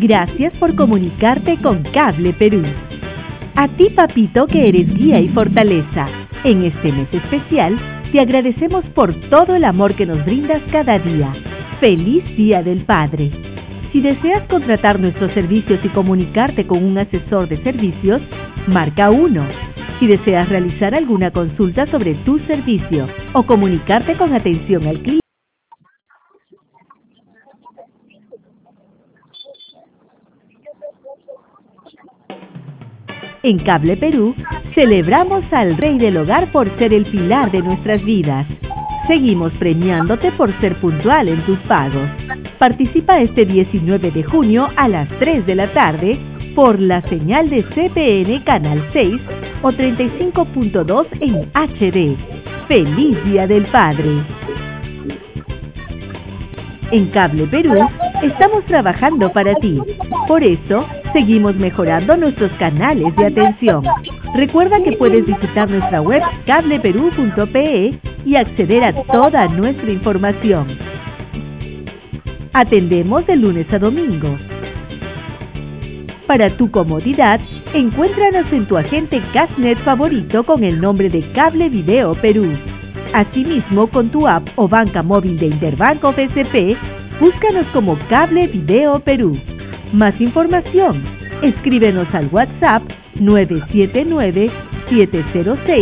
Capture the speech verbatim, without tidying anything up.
Gracias por comunicarte con Cable Perú. A ti, papito, que eres guía y fortaleza. En este mes especial, te agradecemos por todo el amor que nos brindas cada día. ¡Feliz Día del Padre! Si deseas contratar nuestros servicios y comunicarte con un asesor de servicios, marca uno. Si deseas realizar alguna consulta sobre tu servicio o comunicarte con atención al cliente, en Cable Perú, celebramos al Rey del Hogar por ser el pilar de nuestras vidas. Seguimos premiándote por ser puntual en tus pagos. Participa este diecinueve de junio a las tres de la tarde por la señal de C P N Canal seis o treinta y cinco punto dos en H D. ¡Feliz Día del Padre! En Cable Perú, estamos trabajando para ti. Por eso, seguimos mejorando nuestros canales de atención. Recuerda que puedes visitar nuestra web cable perú punto pe y acceder a toda nuestra información. Atendemos de lunes a domingo. Para tu comodidad, encuéntranos en tu agente Cashnet favorito con el nombre de Cable Video Perú. Asimismo, con tu app o banca móvil de Interbanco B C P, búscanos como Cable Video Perú. Más información, escríbenos al WhatsApp nueve siete nueve, siete cero seis